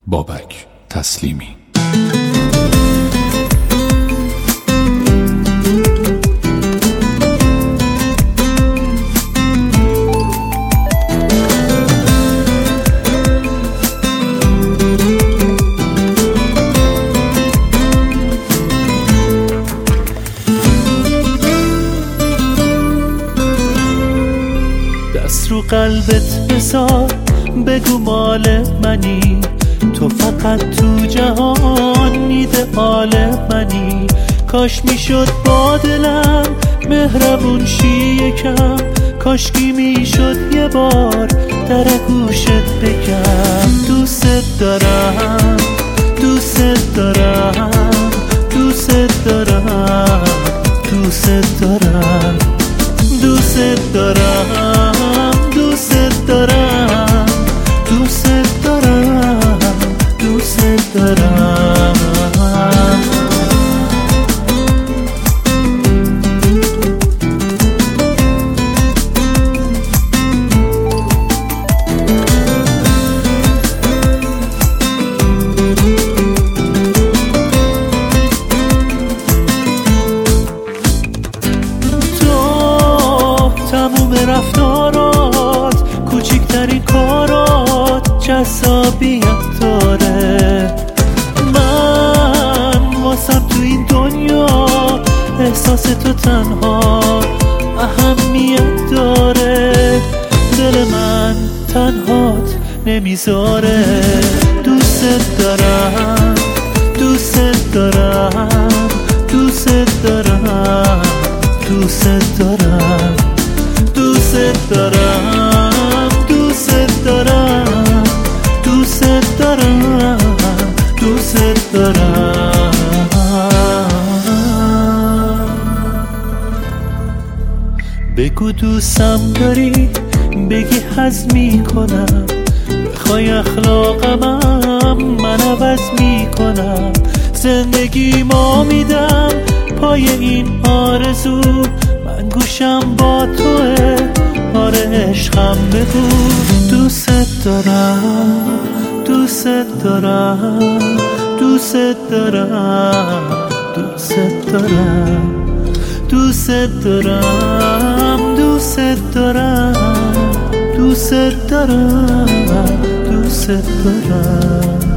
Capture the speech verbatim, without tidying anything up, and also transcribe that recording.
بابک تسلیمی. دست رو قلبت بذار، بگو مال منی، تو فقط تو جهان ایدئال منی. کاش میشد با دلم مهربون شی یکم، کاشکی میشد یه بار در گوشت بگم دوست دارم، دوست دارم، دوست دارم، دوست دارم، دوست دارم، دوست دارم، دوست دارم، دوست دارم. تموم رفتارات، کوچکترین کارات جذابیت داره. من واسم تو این دنیا احساس تو تنها اهمیت داره. دل من تنهات نمیذاره. دوست دارم، دوست دارم، دوست دارم، دوست دارم، دوست دارم، دوست دارم، دوست دارم، دوست دارم. بگو دوستم داری، بگی حظ میکنم، بخوای اخلاقمم من عوض میکنم. زندگی ما میدم پای این آرزو، من گوشم با توه، آره عشقم بگو. دوست دارم، دوست دارم، دوست دارم، دوست دارم، دوست دارم، دوست دارم، دوست دارم، دوست دارم.